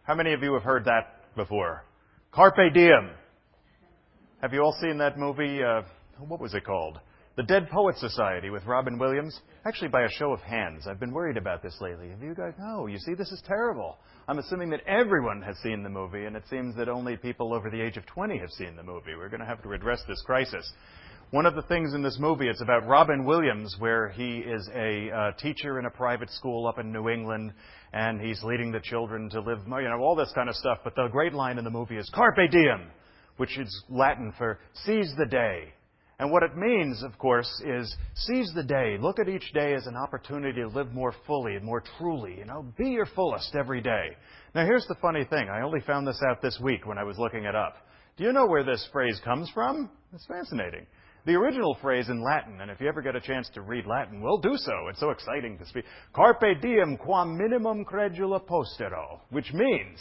How many of you have heard that before? Carpe diem. Have you all seen that movie? What was it called? The Dead Poets Society with Robin Williams. Actually, by a show of hands. I've been worried about this lately. Have you guys? No, you see, this is terrible. I'm assuming that everyone has seen the movie, and it seems that only people over the age of 20 have seen the movie. We're going to have to address this crisis. One of the things in this movie, it's about Robin Williams, where he is a teacher in a private school up in New England, and he's leading the children to live, all this kind of stuff. But the great line in the movie is Carpe diem, which is Latin for seize the day. And what it means, of course, is seize the day. Look at each day as an opportunity to live more fully and more truly. Be your fullest every day. Now, here's the funny thing. I only found this out this week when I was looking it up. Do you know where this phrase comes from? It's fascinating. The original phrase in Latin, and if you ever get a chance to read Latin, well, do so. It's so exciting to speak. Carpe diem quam minimum credula postero, which means...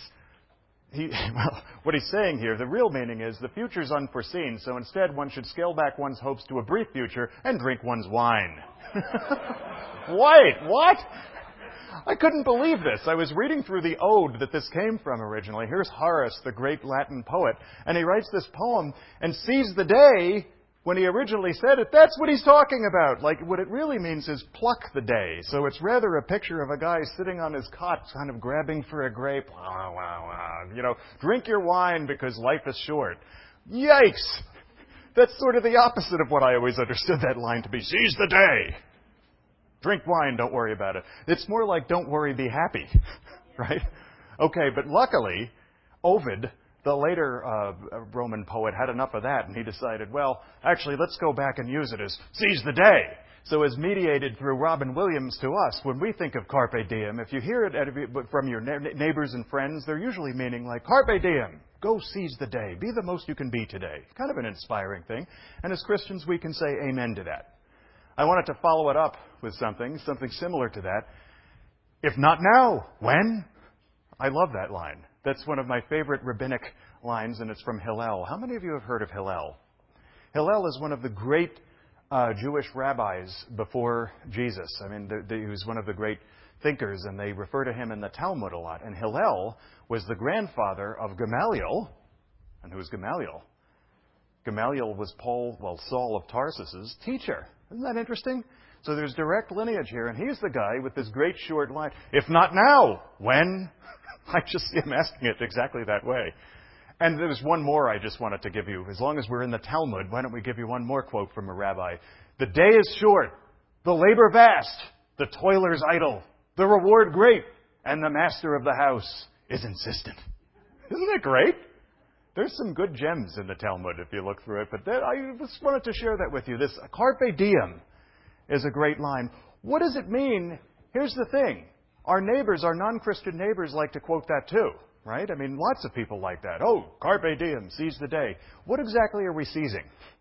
what he's saying here, the real meaning is the future's unforeseen, so instead one should scale back one's hopes to a brief future and drink one's wine. Wait, what? I couldn't believe this. I was reading through the ode that this came from originally. Here's Horace, the great Latin poet, and he writes this poem and seize the day. When he originally said it, that's what he's talking about. Like, what it really means is pluck the day. So it's rather a picture of a guy sitting on his cot, kind of grabbing for a grape. Drink your wine because life is short. Yikes! That's sort of the opposite of what I always understood that line to be. Seize the day! Drink wine, don't worry about it. It's more like don't worry, be happy. Right? Okay, but luckily, Ovid, the later Roman poet, had enough of that, and he decided, well, actually, let's go back and use it as seize the day. So as mediated through Robin Williams to us, when we think of carpe diem, if you hear it from your neighbors and friends, they're usually meaning like, carpe diem, go seize the day, be the most you can be today. Kind of an inspiring thing. And as Christians, we can say amen to that. I wanted to follow it up with something similar to that. If not now, when? I love that line. That's one of my favorite rabbinic lines, and it's from Hillel. How many of you have heard of Hillel? Hillel is one of the great Jewish rabbis before Jesus. I mean, he was one of the great thinkers, and they refer to him in the Talmud a lot. And Hillel was the grandfather of Gamaliel. And who was Gamaliel? Gamaliel was Saul of Tarsus's teacher. Isn't that interesting? So there's direct lineage here, and he's the guy with this great short line, if not now, when? I just see him asking it exactly that way. And there's one more I just wanted to give you. As long as we're in the Talmud, why don't we give you one more quote from a rabbi? The day is short, the labor vast, the toiler's idle, the reward great, and the master of the house is insistent. Isn't that great? There's some good gems in the Talmud if you look through it, but I just wanted to share that with you. This carpe diem is a great line. What does it mean? Here's the thing. Our neighbors, our non-Christian neighbors, like to quote that too, right? I mean, lots of people like that. Oh, carpe diem, seize the day. What exactly are we seizing?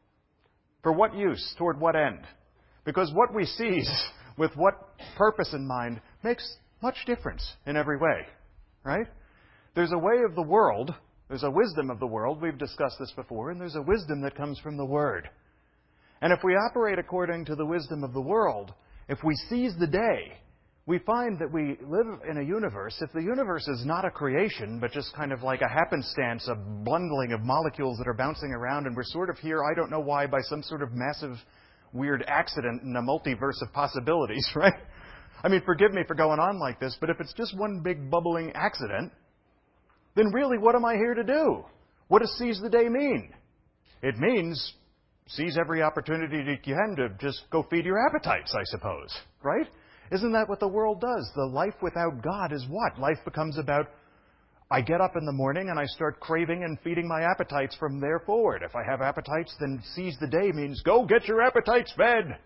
For what use? Toward what end? Because what we seize, with what purpose in mind, makes much difference in every way, right? There's a way of the world, there's a wisdom of the world, we've discussed this before, and there's a wisdom that comes from the Word. And if we operate according to the wisdom of the world, if we seize the day, we find that we live in a universe. If the universe is not a creation, but just kind of like a happenstance, a bundling of molecules that are bouncing around, and we're sort of here, I don't know why, by some sort of massive, weird accident in a multiverse of possibilities, right? I mean, forgive me for going on like this, but if it's just one big bubbling accident, then really what am I here to do? What does seize the day mean? It means seize every opportunity that you can to just go feed your appetites, I suppose, right? Isn't that what the world does? The life without God is what? Life becomes about, I get up in the morning and I start craving and feeding my appetites from there forward. If I have appetites, then seize the day means go get your appetites fed.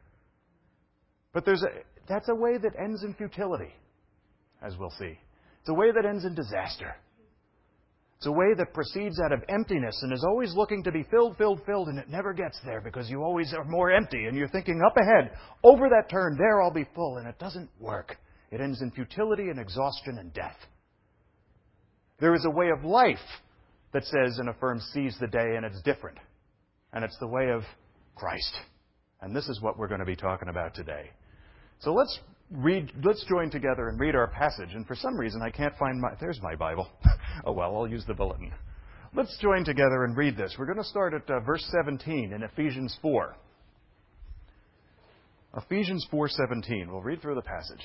But that's a way that ends in futility, as we'll see. It's a way that ends in disaster. It's a way that proceeds out of emptiness and is always looking to be filled, and it never gets there because you always are more empty and you're thinking up ahead, over that turn, there I'll be full, and it doesn't work. It ends in futility and exhaustion and death. There is a way of life that says and affirms seize the day, and it's different. And it's the way of Christ. And this is what we're going to be talking about today. So let's let's join together and read our passage. And for some reason, I can't find there's my Bible. Oh, well, I'll use the bulletin. Let's join together and read this. We're going to start at verse 17 in Ephesians 4. Ephesians 4:17. We'll read through the passage.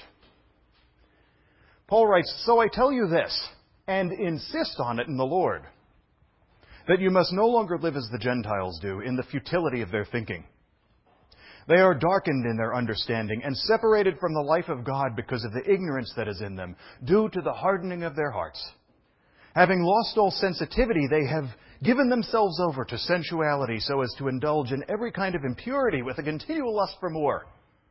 Paul writes, "So I tell you this, and insist on it in the Lord, that you must no longer live as the Gentiles do, in the futility of their thinking. They are darkened in their understanding and separated from the life of God because of the ignorance that is in them, due to the hardening of their hearts. Having lost all sensitivity, they have given themselves over to sensuality so as to indulge in every kind of impurity with a continual lust for more.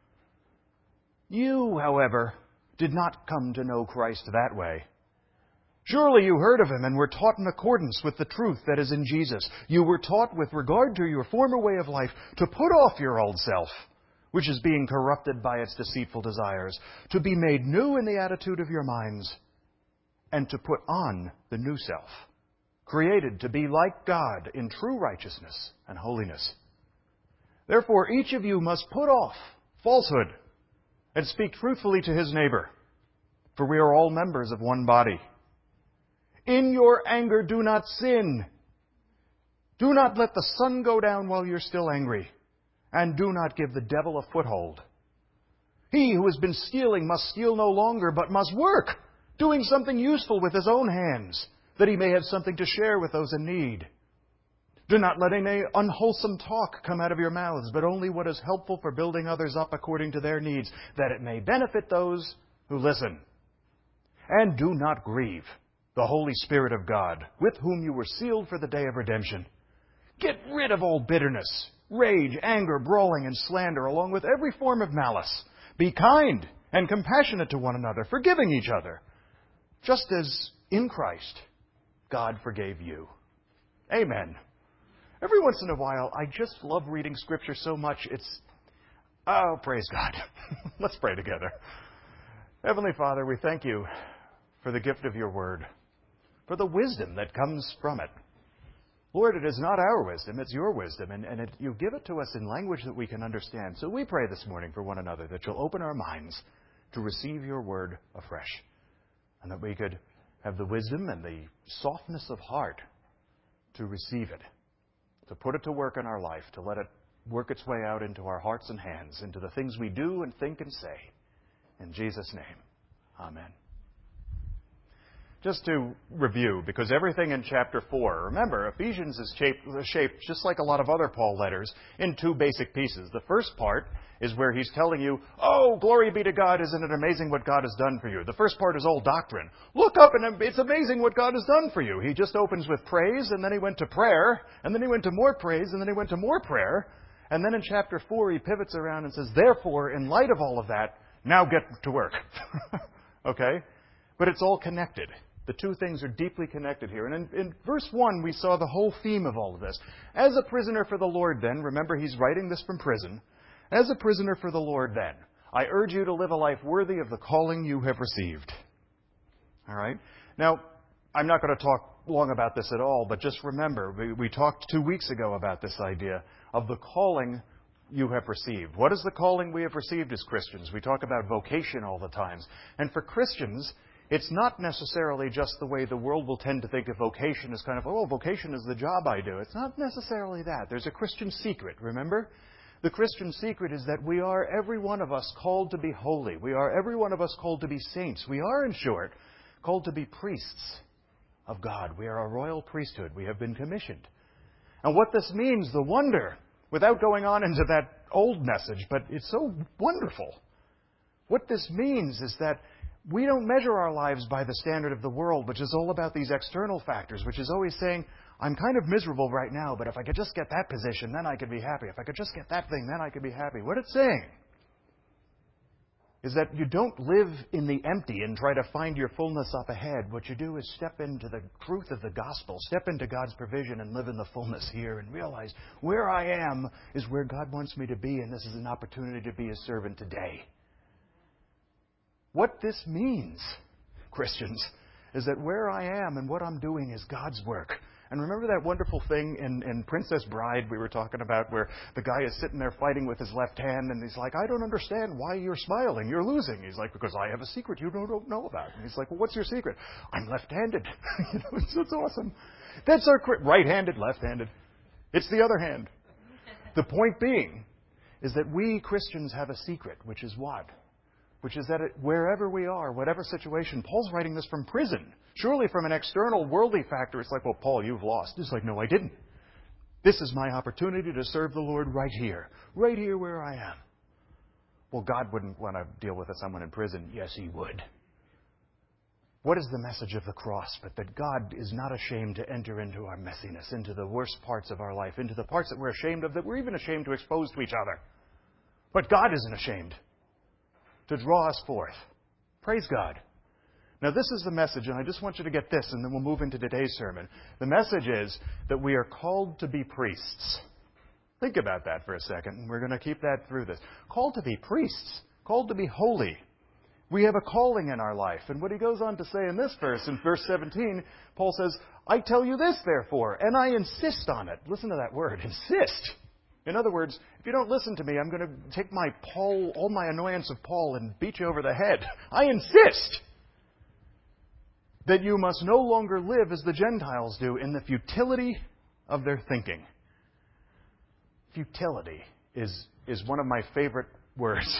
You, however, did not come to know Christ that way. Surely you heard of him and were taught in accordance with the truth that is in Jesus. You were taught with regard to your former way of life to put off your old self, which is being corrupted by its deceitful desires, to be made new in the attitude of your minds, and to put on the new self, created to be like God in true righteousness and holiness. Therefore, each of you must put off falsehood and speak truthfully to his neighbor, for we are all members of one body. In your anger, do not sin. Do not let the sun go down while you're still angry, and do not give the devil a foothold. He who has been stealing must steal no longer, but must work, doing something useful with his own hands, that he may have something to share with those in need. Do not let any unwholesome talk come out of your mouths, but only what is helpful for building others up according to their needs, that it may benefit those who listen. And do not grieve the Holy Spirit of God, with whom you were sealed for the day of redemption. Get rid of all bitterness, rage, anger, brawling, and slander, along with every form of malice. Be kind and compassionate to one another, forgiving each other, just as in Christ God forgave you." Amen. Every once in a while, I just love reading Scripture so much, oh, praise God. Let's pray together. Heavenly Father, we thank you for the gift of your word, for the wisdom that comes from it. Lord, it is not our wisdom, it's your wisdom, and you give it to us in language that we can understand. So we pray this morning for one another that you'll open our minds to receive your word afresh, and that we could have the wisdom and the softness of heart to receive it, to put it to work in our life, to let it work its way out into our hearts and hands, into the things we do and think and say. In Jesus' name, amen. Just to review, because everything in chapter 4, remember, Ephesians is shaped just like a lot of other Paul letters, in two basic pieces. The first part is where he's telling you, oh, glory be to God, isn't it amazing what God has done for you? The first part is all doctrine. Look up and it's amazing what God has done for you. He just opens with praise, and then he went to prayer, and then he went to more praise, and then he went to more prayer. And then in chapter 4, he pivots around and says, therefore, in light of all of that, now get to work. Okay? But it's all connected. The two things are deeply connected here. And in verse 1, we saw the whole theme of all of this. As a prisoner for the Lord, then, remember he's writing this from prison. As a prisoner for the Lord, then, I urge you to live a life worthy of the calling you have received. All right? Now, I'm not going to talk long about this at all, but just remember, we talked 2 weeks ago about this idea of the calling you have received. What is the calling we have received as Christians? We talk about vocation all the time. And for Christians, it's not necessarily just the way the world will tend to think of vocation as kind of, oh, vocation is the job I do. It's not necessarily that. There's a Christian secret, remember? The Christian secret is that we are, every one of us, called to be holy. We are, every one of us, called to be saints. We are, in short, called to be priests of God. We are a royal priesthood. We have been commissioned. And what this means, the wonder, without going on into that old message, but it's so wonderful. What this means is that we don't measure our lives by the standard of the world, which is all about these external factors, which is always saying, I'm kind of miserable right now, but if I could just get that position, then I could be happy. If I could just get that thing, then I could be happy. What it's saying is that you don't live in the empty and try to find your fullness up ahead. What you do is step into the truth of the gospel, step into God's provision and live in the fullness here and realize where I am is where God wants me to be, and this is an opportunity to be His servant today. What this means, Christians, is that where I am and what I'm doing is God's work. And remember that wonderful thing in Princess Bride we were talking about where the guy is sitting there fighting with his left hand and he's like, I don't understand why you're smiling. You're losing. He's like, because I have a secret you don't know about. And he's like, well, what's your secret? I'm left-handed. It's awesome. That's our right-handed, left-handed. It's the other hand. The point being is that we Christians have a secret, which is what? Which is that wherever we are, whatever situation, Paul's writing this from prison. Surely from an external worldly factor, it's like, well, Paul, you've lost. It's like, no, I didn't. This is my opportunity to serve the Lord right here where I am. Well, God wouldn't want to deal with someone in prison. Yes, He would. What is the message of the cross but that God is not ashamed to enter into our messiness, into the worst parts of our life, into the parts that we're ashamed of, that we're even ashamed to expose to each other. But God isn't ashamed to draw us forth. Praise God. Now this is the message, and I just want you to get this, and then we'll move into today's sermon. The message is that we are called to be priests. Think about that for a second, and we're going to keep that through this. Called to be priests. Called to be holy. We have a calling in our life. And what he goes on to say in this verse, in verse 17, Paul says, I tell you this, therefore, and I insist on it. Listen to that word, insist. In other words, if you don't listen to me, I'm going to take all my annoyance of Paul and beat you over the head. I insist that you must no longer live as the Gentiles do in the futility of their thinking. Futility is one of my favorite words.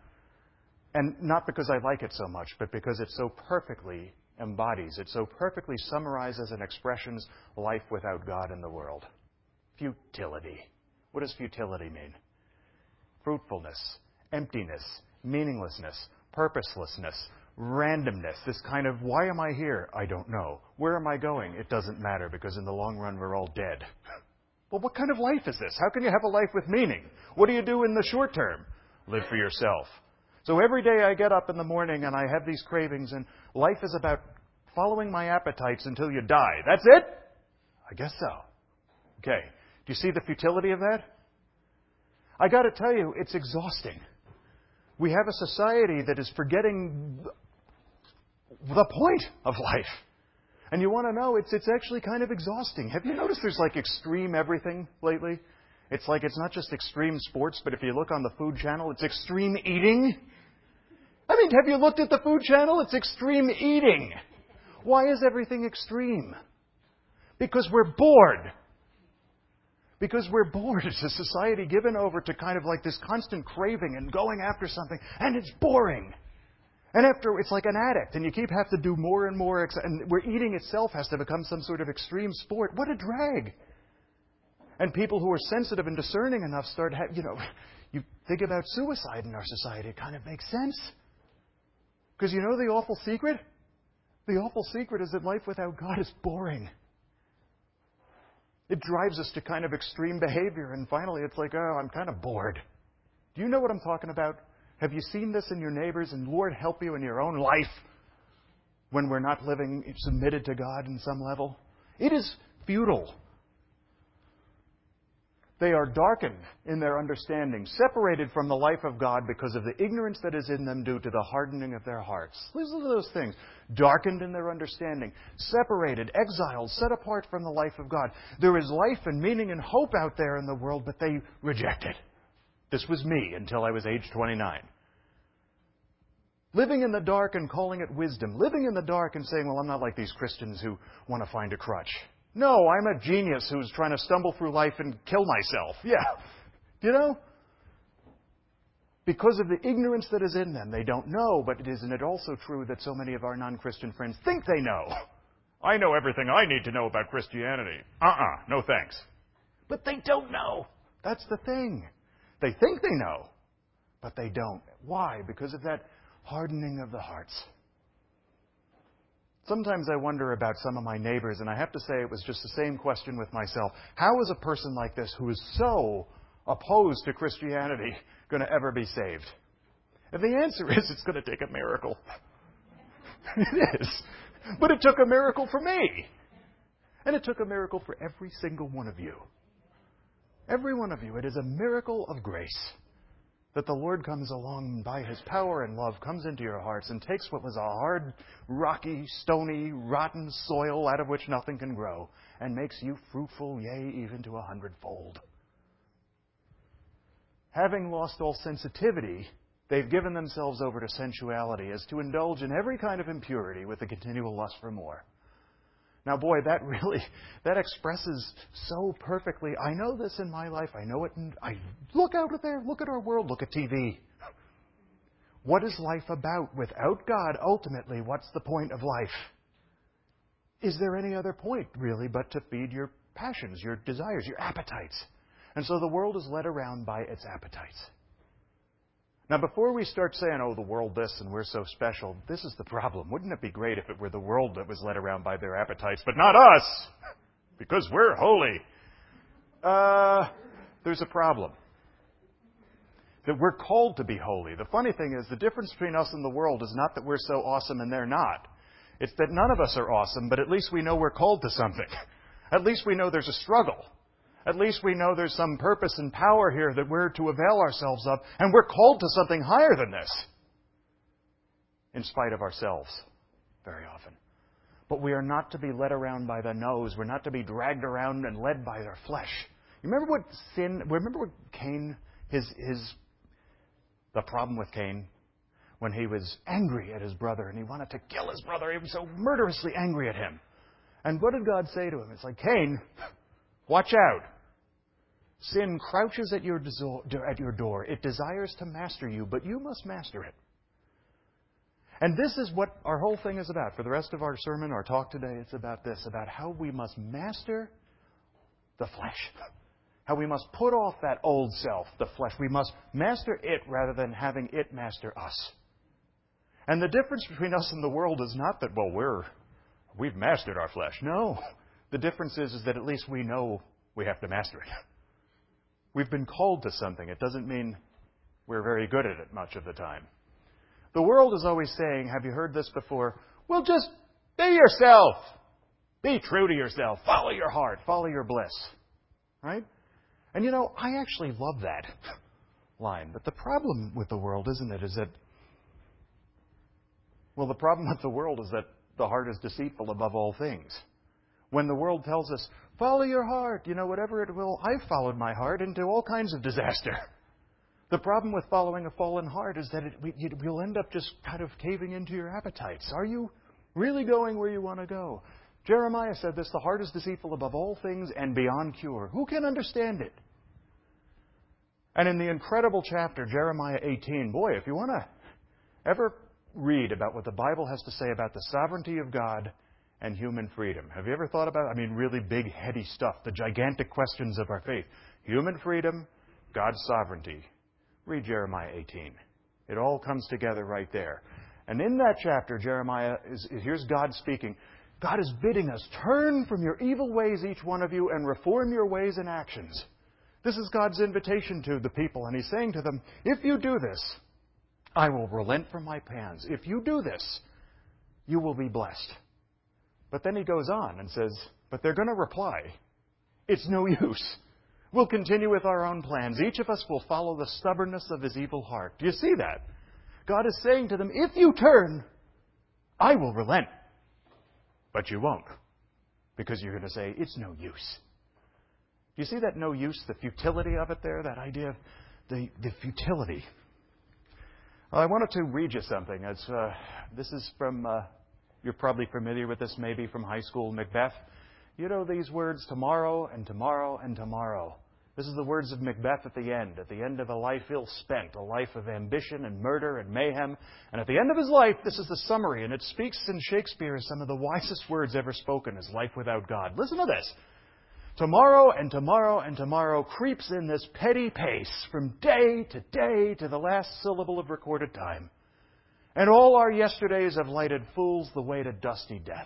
And not because I like it so much, but because it so perfectly embodies, it so perfectly summarizes and expressions life without God in the world. Futility. What does futility mean? Fruitfulness, emptiness, meaninglessness, purposelessness, randomness, this kind of, why am I here? I don't know. Where am I going? It doesn't matter because in the long run we're all dead. Well, what kind of life is this? How can you have a life with meaning? What do you do in the short term? Live for yourself. So every day I get up in the morning and I have these cravings and life is about following my appetites until you die. That's it? I guess so. Okay. Do you see the futility of that? I got to tell you, it's exhausting. We have a society that is forgetting the point of life. And you want to know, it's actually kind of exhausting. Have you noticed there's like extreme everything lately? It's like it's not just extreme sports, but if you look on the Food Channel, it's extreme eating. I mean, have you looked at the Food Channel? It's extreme eating. Why is everything extreme? Because we're bored. Because we're bored. It's a society given over to kind of like this constant craving and going after something, and it's boring. And after, it's like an addict, and you have to do more and more, and where eating itself has to become some sort of extreme sport. What a drag. And people who are sensitive and discerning enough start, you think about suicide in our society, it kind of makes sense. Because you know the awful secret? The awful secret is that life without God is boring. It drives us to kind of extreme behavior, and finally it's like, oh, I'm kind of bored. Do you know what I'm talking about? Have you seen this in your neighbors? And Lord, help you in your own life when we're not living submitted to God in some level. It is futile. They are darkened in their understanding, separated from the life of God because of the ignorance that is in them due to the hardening of their hearts. Listen to those things. Darkened in their understanding, separated, exiled, set apart from the life of God. There is life and meaning and hope out there in the world, but they reject it. This was me until I was age 29. Living in the dark and calling it wisdom. Living in the dark and saying, well, I'm not like these Christians who want to find a crutch. No, I'm a genius who's trying to stumble through life and kill myself. Yeah. You know? Because of the ignorance that is in them. They don't know, but isn't it also true that so many of our non-Christian friends think they know? I know everything I need to know about Christianity. No thanks. But they don't know. That's the thing. They think they know, but they don't. Why? Because of that hardening of the hearts. Sometimes I wonder about some of my neighbors, and I have to say it was just the same question with myself. How is a person like this, who is so opposed to Christianity, going to ever be saved? And the answer is it's going to take a miracle. It is. But it took a miracle for me. And it took a miracle for every single one of you. Every one of you. It is a miracle of grace. That the Lord comes along and by His power and love comes into your hearts and takes what was a hard, rocky, stony, rotten soil out of which nothing can grow and makes you fruitful, yea, even to 100-fold. Having lost all sensitivity, they've given themselves over to sensuality as to indulge in every kind of impurity with a continual lust for more. Now, boy, that expresses so perfectly. I know this in my life. I know it. I look out there. Look at our world. Look at TV. What is life about? Without God, ultimately, what's the point of life? Is there any other point, really, but to feed your passions, your desires, your appetites? And so the world is led around by its appetites. Now, before we start saying, oh, the world this and we're so special, this is the problem. Wouldn't it be great if it were the world that was led around by their appetites, but not us? Because we're holy. There's a problem. That we're called to be holy. The funny thing is, the difference between us and the world is not that we're so awesome and they're not. It's that none of us are awesome, but at least we know we're called to something. At least we know there's a struggle. At least we know there's some purpose and power here that we're to avail ourselves of, and we're called to something higher than this, in spite of ourselves, very often. But we are not to be led around by the nose. We're not to be dragged around and led by our flesh. You remember what Cain, the problem with Cain, when he was angry at his brother and he wanted to kill his brother. He was so murderously angry at him. And what did God say to him? It's like, Cain, watch out. Sin crouches at your door. It desires to master you, but you must master it. And this is what our whole thing is about. For the rest of our sermon, our talk today, it's about this, about how we must master the flesh. How we must put off that old self, the flesh. We must master it rather than having it master us. And the difference between us and the world is not that, well, we've mastered our flesh. No. The difference is that at least we know we have to master it. We've been called to something. It doesn't mean we're very good at it much of the time. The world is always saying, have you heard this before? Well, just be yourself. Be true to yourself. Follow your heart. Follow your bliss. Right? And I actually love that line. But the problem with the world, isn't it, is that, the problem with the world is that the heart is deceitful above all things. When the world tells us, follow your heart, whatever it will, I've followed my heart into all kinds of disaster. The problem with following a fallen heart is that we'll end up just kind of caving into your appetites. Are you really going where you want to go? Jeremiah said this, the heart is deceitful above all things and beyond cure. Who can understand it? And in the incredible chapter, Jeremiah 18, boy, if you want to ever read about what the Bible has to say about the sovereignty of God and human freedom. Have you ever thought about, really big, heady stuff, the gigantic questions of our faith. Human freedom, God's sovereignty. Read Jeremiah 18. It all comes together right there. And in that chapter, here's God speaking. God is bidding us, turn from your evil ways, each one of you, and reform your ways and actions. This is God's invitation to the people. And He's saying to them, if you do this, I will relent from my plans. If you do this, you will be blessed. But then He goes on and says, but they're going to reply, it's no use. We'll continue with our own plans. Each of us will follow the stubbornness of his evil heart. Do you see that? God is saying to them, if you turn, I will relent. But you won't. Because you're going to say, it's no use. Do you see that no use, the futility of it there? That idea of the futility. Well, I wanted to read you something. This is from, you're probably familiar with this maybe from high school, Macbeth. You know these words, tomorrow and tomorrow and tomorrow. This is the words of Macbeth at the end of a life ill-spent, a life of ambition and murder and mayhem. And at the end of his life, this is the summary, and it speaks in Shakespeare as some of the wisest words ever spoken, is life without God. Listen to this. Tomorrow and tomorrow and tomorrow creeps in this petty pace from day to the last syllable of recorded time. And all our yesterdays have lighted fools the way to dusty death.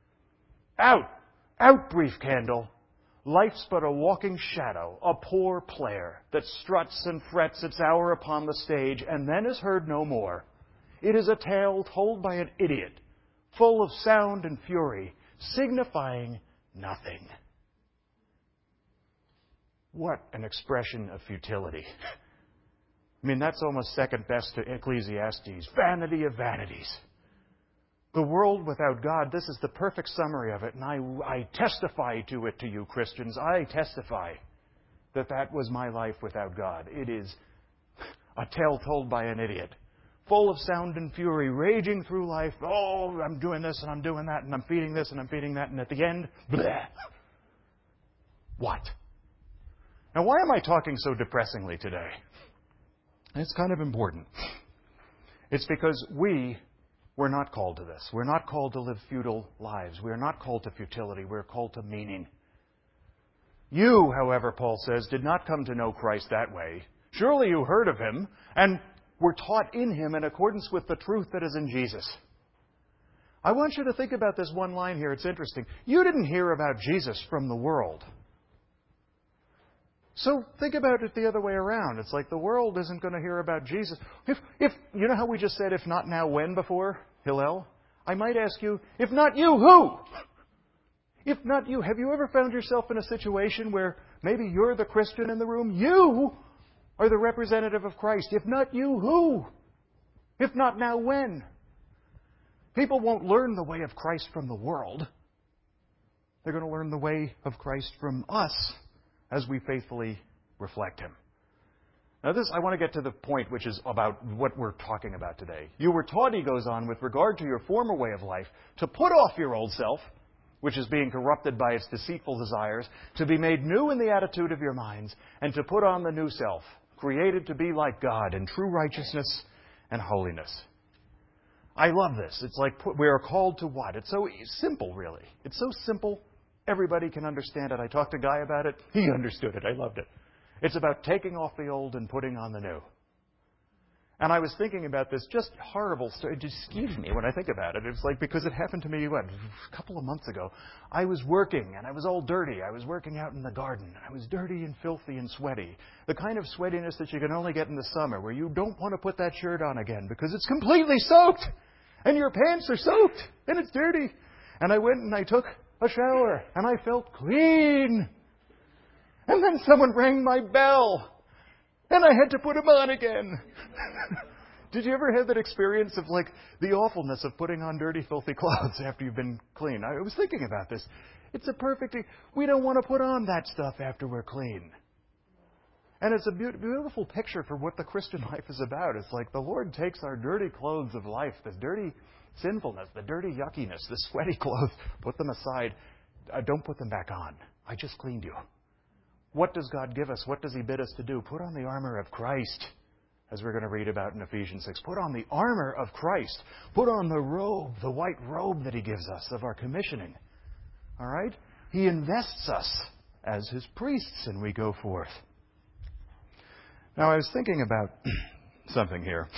Out, out, brief candle. Life's but a walking shadow, a poor player that struts and frets its hour upon the stage and then is heard no more. It is a tale told by an idiot, full of sound and fury, signifying nothing. What an expression of futility. I mean, that's almost second best to Ecclesiastes. Vanity of vanities. The world without God, this is the perfect summary of it, and I testify to it to you, Christians. I testify that was my life without God. It is a tale told by an idiot, full of sound and fury, raging through life. Oh, I'm doing this and I'm doing that, and I'm feeding this and I'm feeding that, and at the end, bleh. What? Now, why am I talking so depressingly today? It's kind of important. It's because we're not called to this. We're not called to live futile lives. We're not called to futility. We're called to meaning. You, however, Paul says, did not come to know Christ that way. Surely you heard of Him and were taught in Him in accordance with the truth that is in Jesus. I want you to think about this one line here. It's interesting. You didn't hear about Jesus from the world. So think about it the other way around. It's like the world isn't going to hear about Jesus. If you know how we just said, if not now, when before, Hillel? I might ask you, if not you, who? If not you, have you ever found yourself in a situation where maybe you're the Christian in the room? You are the representative of Christ. If not you, who? If not now, when? People won't learn the way of Christ from the world. They're going to learn the way of Christ from us as we faithfully reflect Him. Now I want to get to the point which is about what we're talking about today. You were taught, he goes on, with regard to your former way of life, to put off your old self, which is being corrupted by its deceitful desires, to be made new in the attitude of your minds, and to put on the new self, created to be like God in true righteousness and holiness. I love this. It's like we are called to what? It's so simple, really. It's so simple. Everybody can understand it. I talked to Guy about it. He understood it. I loved it. It's about taking off the old and putting on the new. And I was thinking about this just horrible story. It just skeeves me when I think about it. It's like, because it happened to me, a couple of months ago. I was working, and I was all dirty. I was working out in the garden. I was dirty and filthy and sweaty. The kind of sweatiness that you can only get in the summer, where you don't want to put that shirt on again because it's completely soaked. And your pants are soaked, and it's dirty. And I went and I took a shower, and I felt clean. And then someone rang my bell, and I had to put them on again. Did you ever have that experience of like the awfulness of putting on dirty, filthy clothes after you've been clean? I was thinking about this. It's a perfect... We don't want to put on that stuff after we're clean. And it's a beautiful picture for what the Christian life is about. It's like the Lord takes our dirty clothes of life, this dirty sinfulness, the dirty yuckiness, the sweaty clothes, put them aside. Don't put them back on. I just cleaned you. What does God give us? What does He bid us to do? Put on the armor of Christ, as we're going to read about in Ephesians 6. Put on the armor of Christ. Put on the robe, the white robe that He gives us of our commissioning. All right? He invests us as His priests, and we go forth. Now, I was thinking about something here.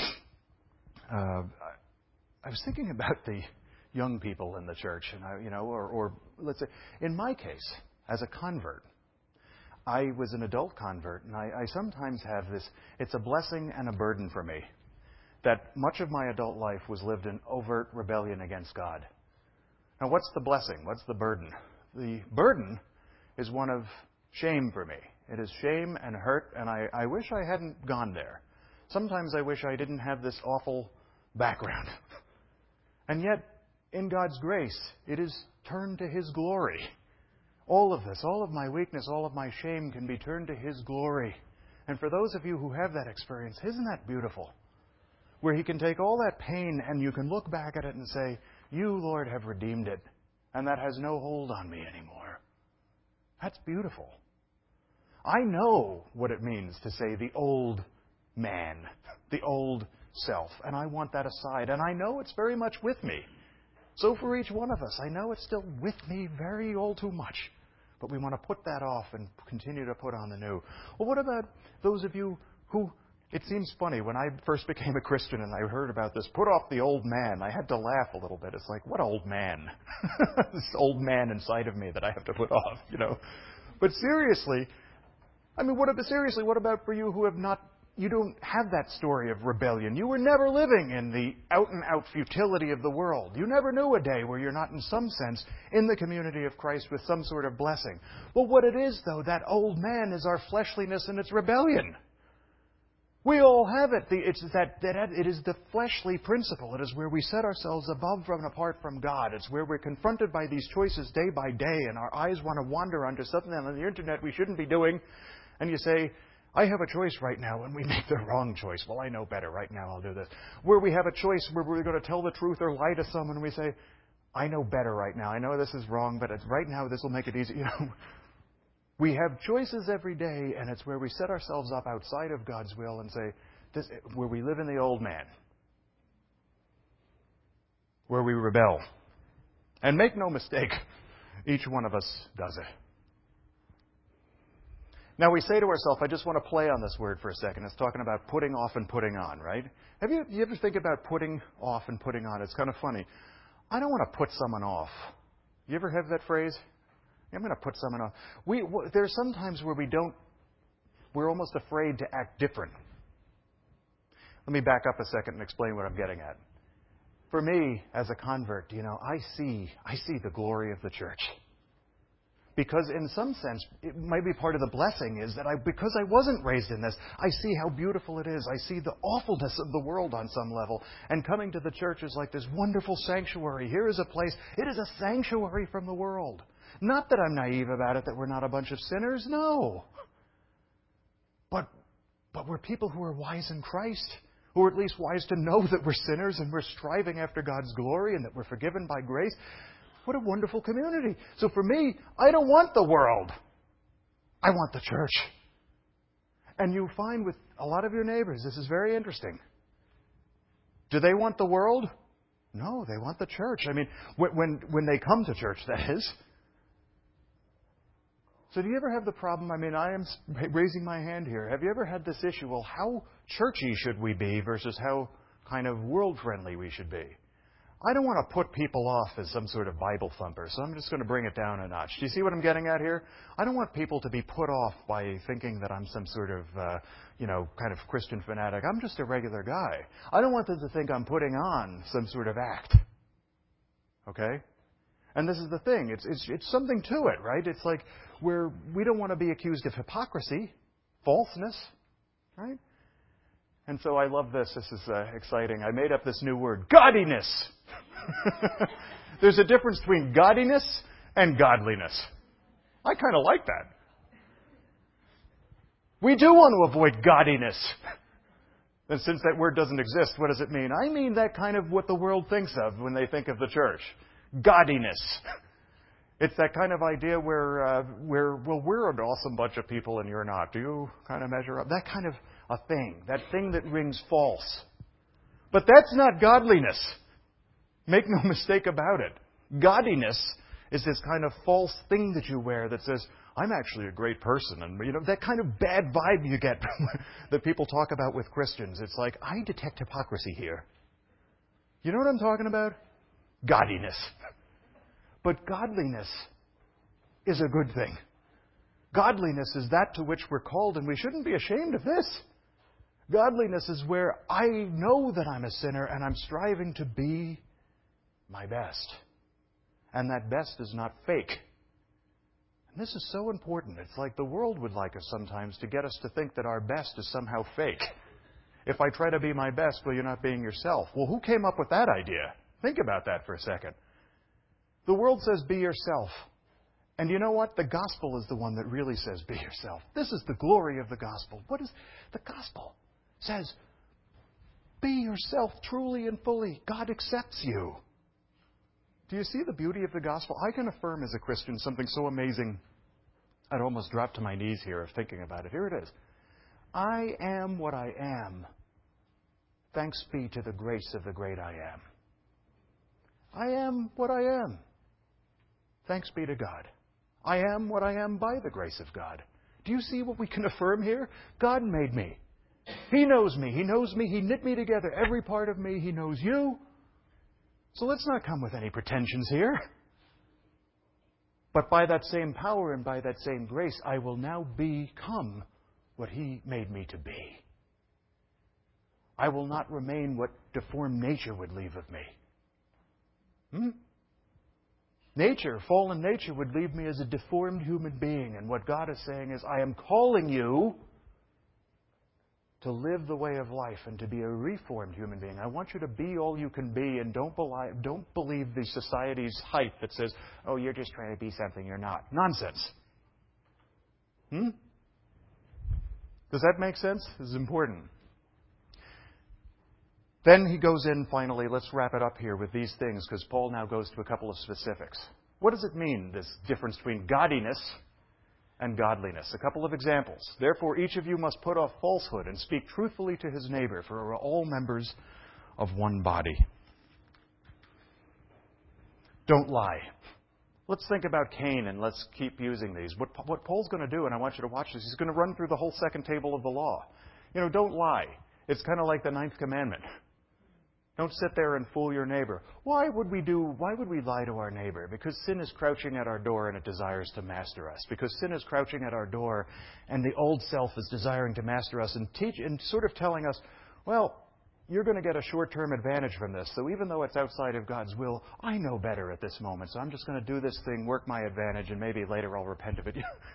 I was thinking about the young people in the church, and or let's say, in my case, as a convert, I was an adult convert, and I sometimes have this. It's a blessing and a burden for me that much of my adult life was lived in overt rebellion against God. Now, what's the blessing? What's the burden? The burden is one of shame for me. It is shame and hurt, and I wish I hadn't gone there. Sometimes I wish I didn't have this awful background. And yet, in God's grace, it is turned to His glory. All of this, all of my weakness, all of my shame can be turned to His glory. And for those of you who have that experience, isn't that beautiful? Where He can take all that pain and you can look back at it and say, You, Lord, have redeemed it, and that has no hold on me anymore. That's beautiful. I know what it means to say the old man, the old self, and I want that aside, and I know it's very much with me. So for each one of us, I know it's still with me very all too much, but we want to put that off and continue to put on the new. Well, what about those of you who, it seems funny, when I first became a Christian and I heard about this, put off the old man, I had to laugh a little bit. It's like, what old man? This old man inside of me that I have to put off, But seriously, what about for you who have not, you don't have that story of rebellion? You were never living in the out-and-out futility of the world. You never knew a day where you're not, in some sense, in the community of Christ with some sort of blessing. Well, what it is, though, that old man is our fleshliness and its rebellion. We all have it. It is the fleshly principle. It is where we set ourselves above and apart from God. It's where we're confronted by these choices day by day, and our eyes want to wander onto something on the internet we shouldn't be doing. And you say, I have a choice right now, and we make the wrong choice. Well, I know better. Right now I'll do this. Where we have a choice where we're going to tell the truth or lie to someone, and we say, I know better right now. I know this is wrong, but right now this will make it easy. We have choices every day, and it's where we set ourselves up outside of God's will and say, where we live in the old man, where we rebel. And make no mistake, each one of us does it. Now we say to ourselves, I just want to play on this word for a second. It's talking about putting off and putting on, right? You ever think about putting off and putting on? It's kind of funny. I don't want to put someone off. You ever have that phrase? I'm going to put someone off. There's some times where we're almost afraid to act different. Let me back up a second and explain what I'm getting at. For me, as a convert, I see the glory of the church. Because in some sense, it might be part of the blessing is that because I wasn't raised in this, I see how beautiful it is. I see the awfulness of the world on some level. And coming to the church is like this wonderful sanctuary. Here is a place, it is a sanctuary from the world. Not that I'm naive about it, that we're not a bunch of sinners. No. But we're people who are wise in Christ, who are at least wise to know that we're sinners and we're striving after God's glory and that we're forgiven by grace. What a wonderful community. So for me, I don't want the world. I want the church. And you find with a lot of your neighbors, this is very interesting. Do they want the world? No, they want the church. I mean, when they come to church, that is. So do you ever have the problem, I am raising my hand here. Have you ever had this issue? Well, how churchy should we be versus how kind of world-friendly we should be? I don't want to put people off as some sort of Bible thumper, so I'm just going to bring it down a notch. Do you see what I'm getting at here? I don't want people to be put off by thinking that I'm some sort of, kind of Christian fanatic. I'm just a regular guy. I don't want them to think I'm putting on some sort of act. Okay? And this is the thing. It's something to it, right? It's like we don't want to be accused of hypocrisy, falseness, right? And so I love this. This is exciting. I made up this new word, gaudiness. There's a difference between gaudiness and godliness. I kind of like that. We do want to avoid gaudiness. And since that word doesn't exist, what does it mean? I mean that kind of what the world thinks of when they think of the church. Gaudiness. It's that kind of idea where we're an awesome bunch of people and you're not. Do you kind of measure up? That kind of a thing. That thing that rings false. But that's not godliness. Make no mistake about it. Gaudiness is this kind of false thing that you wear that says, I'm actually a great person. And, that kind of bad vibe you get that people talk about with Christians. It's like, I detect hypocrisy here. You know what I'm talking about? Gaudiness. But godliness is a good thing. Godliness is that to which we're called, and we shouldn't be ashamed of this. Godliness is where I know that I'm a sinner and I'm striving to be my best. And that best is not fake. And this is so important. It's like the world would like us sometimes to get us to think that our best is somehow fake. If I try to be my best, well, you're not being yourself. Well, who came up with that idea? Think about that for a second. The world says be yourself. And you know what? The gospel is the one that really says be yourself. This is the glory of the gospel. What is the gospel? It says be yourself truly and fully. God accepts you. Do you see the beauty of the gospel? I can affirm as a Christian something so amazing I'd almost drop to my knees here of thinking about it. Here it is. I am what I am. Thanks be to the grace of the great I am. I am what I am. Thanks be to God. I am what I am by the grace of God. Do you see what we can affirm here? God made me. He knows me. He knows me. He knit me together. Every part of me. He knows you. So let's not come with any pretensions here. But by that same power and by that same grace, I will now become what He made me to be. I will not remain what deformed nature would leave of me. Nature, fallen nature, would leave me as a deformed human being. And what God is saying is, I am calling you to live the way of life and to be a reformed human being. I want you to be all you can be, and don't believe the society's hype that says, oh, you're just trying to be something you're not. Nonsense. Does that make sense? This is important. Then he goes in finally, let's wrap it up here with these things, because Paul now goes to a couple of specifics. What does it mean, this difference between gaudiness and godliness? A couple of examples. Therefore, each of you must put off falsehood and speak truthfully to his neighbor, for we are all members of one body. Don't lie. Let's think about Cain, and let's keep using these. What Paul's going to do, and I want you to watch this, he's going to run through the whole second table of the law. Don't lie. It's kind of like the ninth commandment. Don't sit there and fool your neighbor. Why would we lie to our neighbor? Because sin is crouching at our door and it desires to master us. Because sin is crouching at our door and the old self is desiring to master us and sort of telling us, well, you're going to get a short-term advantage from this. So even though it's outside of God's will, I know better at this moment. So I'm just going to do this thing, work my advantage, and maybe later I'll repent of it.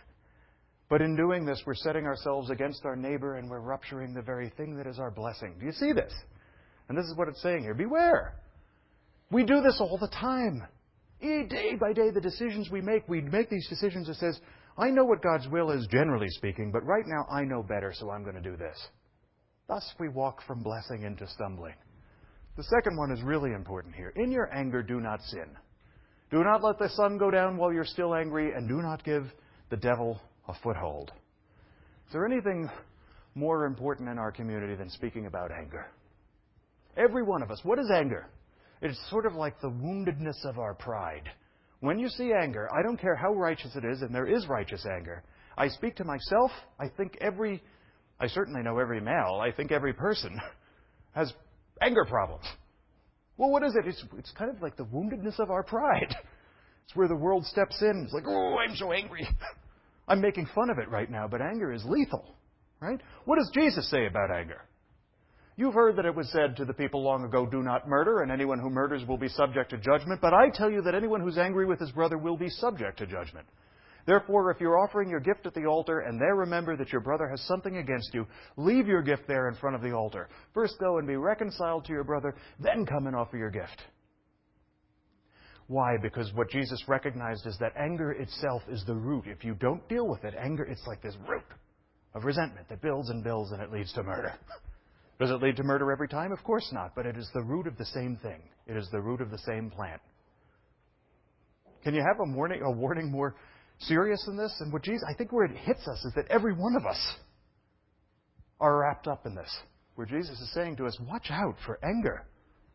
But in doing this, we're setting ourselves against our neighbor and we're rupturing the very thing that is our blessing. Do you see this? And this is what it's saying here. Beware. We do this all the time. Day by day, the decisions we make these decisions that says, I know what God's will is, generally speaking, but right now I know better, so I'm going to do this. Thus we walk from blessing into stumbling. The second one is really important here. In your anger, do not sin. Do not let the sun go down while you're still angry, and do not give the devil a foothold. Is there anything more important in our community than speaking about anger? Every one of us. What is anger? It's sort of like the woundedness of our pride. When you see anger, I don't care how righteous it is, and there is righteous anger. I speak to myself. I certainly know every male. I think every person has anger problems. Well, what is it? It's kind of like the woundedness of our pride. It's where the world steps in. It's like, oh, I'm so angry. I'm making fun of it right now, but anger is lethal, right? What does Jesus say about anger? You've heard that it was said to the people long ago, do not murder, and anyone who murders will be subject to judgment. But I tell you that anyone who's angry with his brother will be subject to judgment. Therefore, if you're offering your gift at the altar and there remember that your brother has something against you, leave your gift there in front of the altar. First go and be reconciled to your brother, then come and offer your gift. Why? Because what Jesus recognized is that anger itself is the root. If you don't deal with it, anger, it's like this root of resentment that builds and builds and it leads to murder. Does it lead to murder every time? Of course not, but it is the root of the same thing. It is the root of the same plant. Can you have a warning more serious than this? And I think where it hits us is that every one of us are wrapped up in this, where Jesus is saying to us, watch out for anger.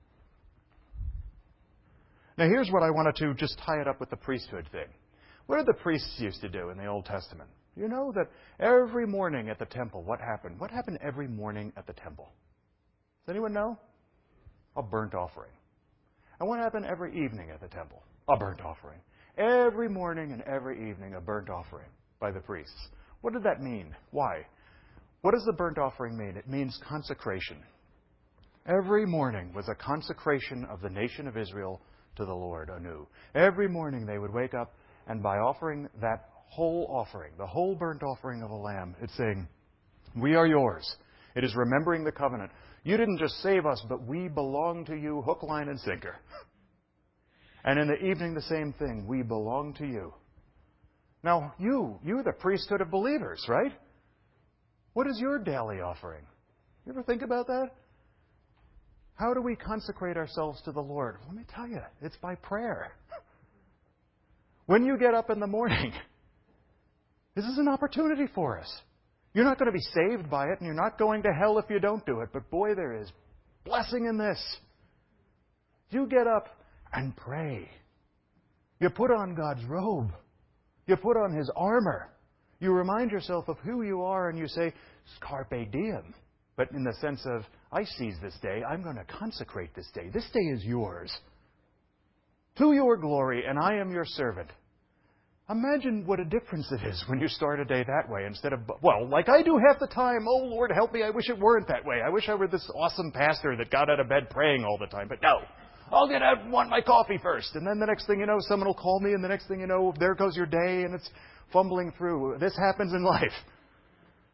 Now here's what I wanted to just tie it up with the priesthood thing. What did the priests used to do in the Old Testament? You know that every morning at the temple, what happened? What happened every morning at the temple? Does anyone know? A burnt offering. And what happened every evening at the temple? A burnt offering. Every morning and every evening, a burnt offering by the priests. What did that mean? Why? What does the burnt offering mean? It means consecration. Every morning was a consecration of the nation of Israel to the Lord anew. Every morning they would wake up, and by offering that whole offering, the whole burnt offering of a lamb, it's saying, we are yours. It is remembering the covenant. You didn't just save us, but we belong to you, hook, line, and sinker. And in the evening, the same thing. We belong to you. Now, you the priesthood of believers, right? What is your daily offering? You ever think about that? How do we consecrate ourselves to the Lord? Let me tell you, it's by prayer. When you get up in the morning, this is an opportunity for us. You're not going to be saved by it, and you're not going to hell if you don't do it. But boy, there is blessing in this. You get up and pray. You put on God's robe. You put on His armor. You remind yourself of who you are, and you say, Carpe diem. But in the sense of, I seize this day. I'm going to consecrate this day. This day is yours. To your glory, and I am your servant. Imagine what a difference it is when you start a day that way instead of, like I do half the time. Oh, Lord, help me. I wish it weren't that way. I wish I were this awesome pastor that got out of bed praying all the time. But no, I'll get out and want my coffee first. And then the next thing you know, someone will call me. And the next thing you know, there goes your day and it's fumbling through. This happens in life.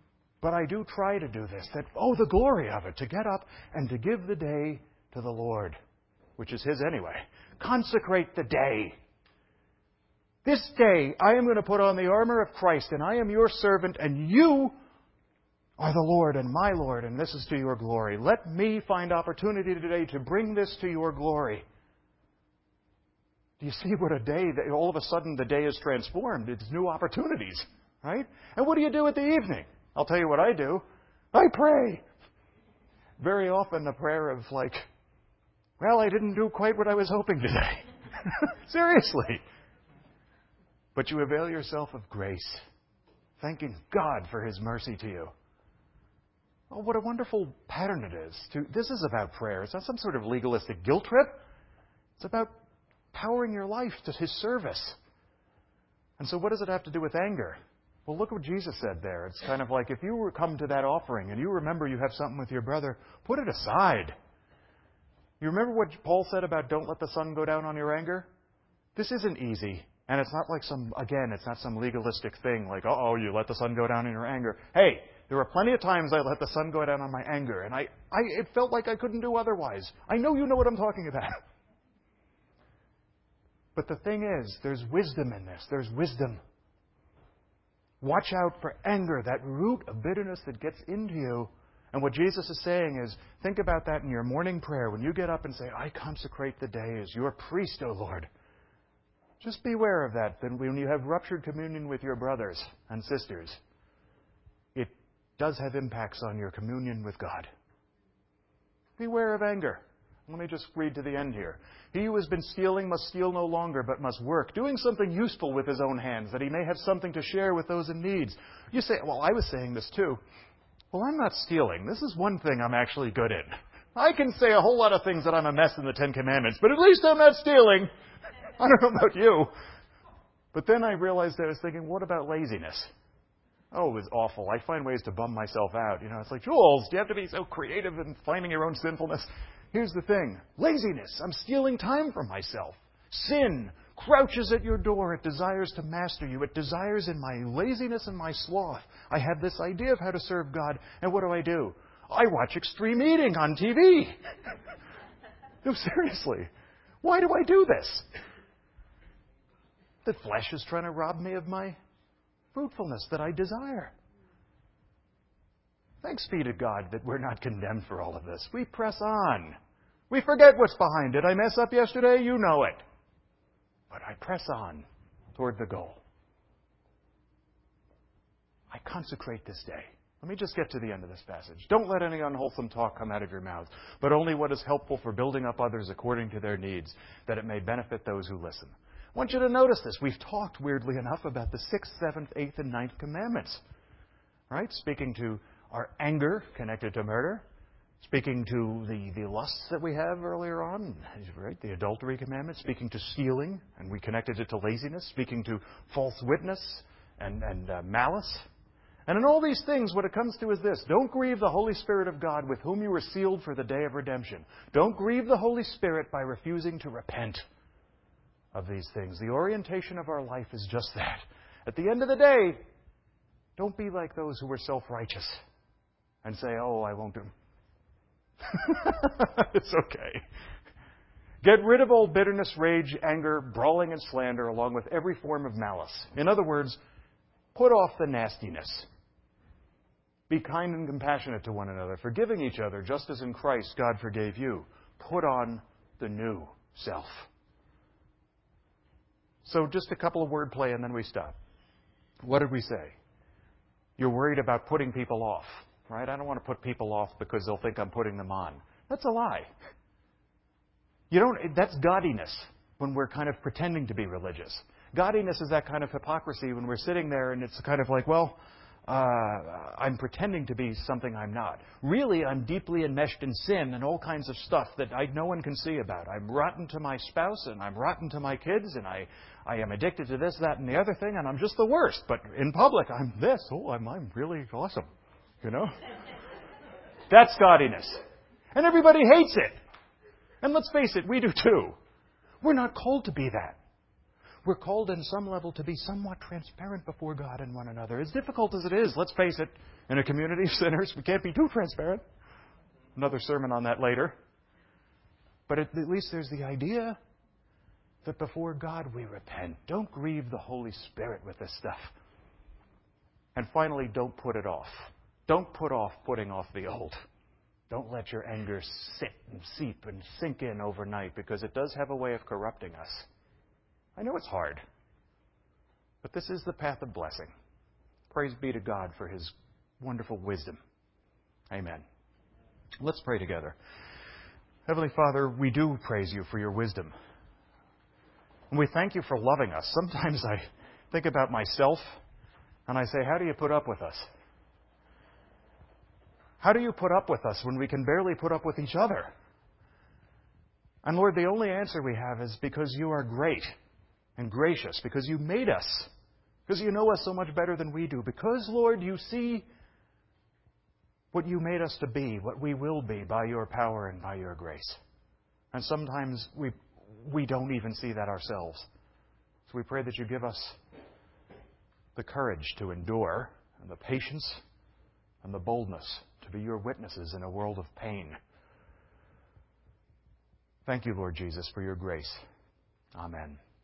But I do try to do this, that, the glory of it, to get up and to give the day to the Lord, which is His anyway. Consecrate the day. This day, I am going to put on the armor of Christ, and I am your servant, and you are the Lord and my Lord, and this is to your glory. Let me find opportunity today to bring this to your glory. Do you see what a day, that all of a sudden the day is transformed? It's new opportunities, right? And what do you do at the evening? I'll tell you what I do. I pray. Very often a prayer of like, well, I didn't do quite what I was hoping today. Seriously. But you avail yourself of grace, thanking God for His mercy to you. Oh, what a wonderful pattern it is. This is about prayer. It's not some sort of legalistic guilt trip. It's about powering your life to His service. And so what does it have to do with anger? Well, look what Jesus said there. It's kind of like if you come to that offering and you remember you have something with your brother, put it aside. You remember what Paul said about don't let the sun go down on your anger? This isn't easy. And it's not like it's not some legalistic thing like, you let the sun go down in your anger. Hey, there were plenty of times I let the sun go down on my anger, and it felt like I couldn't do otherwise. I know you know what I'm talking about. But the thing is, there's wisdom in this. There's wisdom. Watch out for anger, that root of bitterness that gets into you. And what Jesus is saying is, think about that in your morning prayer. When you get up and say, I consecrate the day as your priest, O Lord. Just beware of that. Then when you have ruptured communion with your brothers and sisters, it does have impacts on your communion with God. Beware of anger. Let me just read to the end here. He who has been stealing must steal no longer, but must work, doing something useful with his own hands, that he may have something to share with those in need. You say, well, I was saying this too. Well, I'm not stealing. This is one thing I'm actually good in. I can say a whole lot of things that I'm a mess in the Ten Commandments, but at least I'm not stealing. I don't know about you. But then I realized I was thinking, what about laziness? Oh, it was awful. I find ways to bum myself out. It's like, Jules, do you have to be so creative in finding your own sinfulness? Here's the thing. Laziness. I'm stealing time from myself. Sin crouches at your door. It desires to master you. It desires in my laziness and my sloth. I have this idea of how to serve God. And what do? I watch extreme eating on TV. No, seriously. Why do I do this? The flesh is trying to rob me of my fruitfulness that I desire. Thanks be to God that we're not condemned for all of this. We press on. We forget what's behind. Did I mess up yesterday? You know it. But I press on toward the goal. I consecrate this day. Let me just get to the end of this passage. Don't let any unwholesome talk come out of your mouth, but only what is helpful for building up others according to their needs, that it may benefit those who listen. I want you to notice this. We've talked, weirdly enough, about the 6th, 7th, 8th, and 9th commandments. Right? Speaking to our anger connected to murder. Speaking to the lusts that we have earlier on, right? The adultery commandment. Speaking to stealing, and we connected it to laziness. Speaking to false witness and malice. And in all these things, what it comes to is this. Don't grieve the Holy Spirit of God with whom you were sealed for the day of redemption. Don't grieve the Holy Spirit by refusing to repent of these things. The orientation of our life is just that. At the end of the day, don't be like those who were self-righteous and say, I won't do. It's okay. Get rid of all bitterness, rage, anger, brawling, and slander, along with every form of malice. In other words, put off the nastiness. Be kind and compassionate to one another, forgiving each other, just as in Christ God forgave you. Put on the new self. So just a couple of wordplay and then we stop. What did we say? You're worried about putting people off, right? I don't want to put people off because they'll think I'm putting them on. That's a lie. That's gaudiness when we're kind of pretending to be religious. Gaudiness is that kind of hypocrisy when we're sitting there and it's kind of like, I'm pretending to be something I'm not. Really, I'm deeply enmeshed in sin and all kinds of stuff that no one can see about. I'm rotten to my spouse and I'm rotten to my kids and I am addicted to this, that, and the other thing, and I'm just the worst. But in public, I'm this. I'm really awesome. That's gaudiness. And everybody hates it. And let's face it, we do too. We're not called to be that. We're called in some level to be somewhat transparent before God and one another. As difficult as it is, let's face it, in a community of sinners, we can't be too transparent. Another sermon on that later. But at least there's the idea that before God we repent. Don't grieve the Holy Spirit with this stuff. And finally, don't put it off. Don't put off putting off the old. Don't let your anger sit and seep and sink in overnight, because it does have a way of corrupting us. I know it's hard, but this is the path of blessing. Praise be to God for His wonderful wisdom. Amen. Let's pray together. Heavenly Father, we do praise You for Your wisdom. And we thank You for loving us. Sometimes I think about myself and I say, how do You put up with us? How do You put up with us when we can barely put up with each other? And Lord, the only answer we have is because You are great and gracious, because You made us, because You know us so much better than we do, because, Lord, You see what You made us to be, what we will be by Your power and by Your grace. And sometimes we don't even see that ourselves. So we pray that You give us the courage to endure, and the patience and the boldness to be Your witnesses in a world of pain. Thank You, Lord Jesus, for Your grace. Amen.